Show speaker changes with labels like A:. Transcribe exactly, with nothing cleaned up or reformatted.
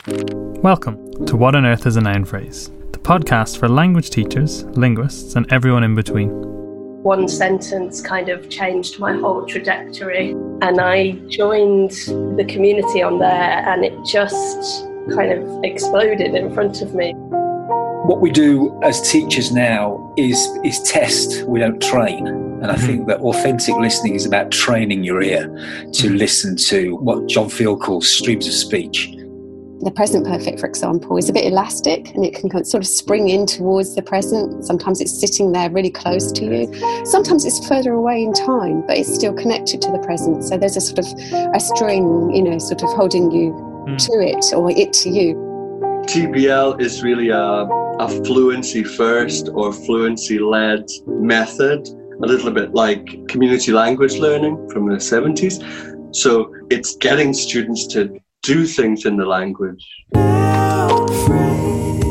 A: Welcome to What on Earth is a Noun Phrase, the podcast for language teachers, linguists, and everyone in between.
B: One sentence kind of changed my whole trajectory, and I joined the community on there, and it just kind of exploded in front of me.
C: What we do as teachers now is is test, we don't train. And I think that authentic listening is about training your ear to listen to what John Field calls streams of speech.
D: The present perfect, for example, is a bit elastic and it can sort of spring in towards the present. Sometimes it's sitting there really close to you. Sometimes it's further away in time, but it's still connected to the present. So there's a sort of a string, you know, sort of holding you mm. to it or it to you.
E: T B L is really a, a fluency first or fluency led method, a little bit like community language learning from the seventies. So it's getting students to do things in the language.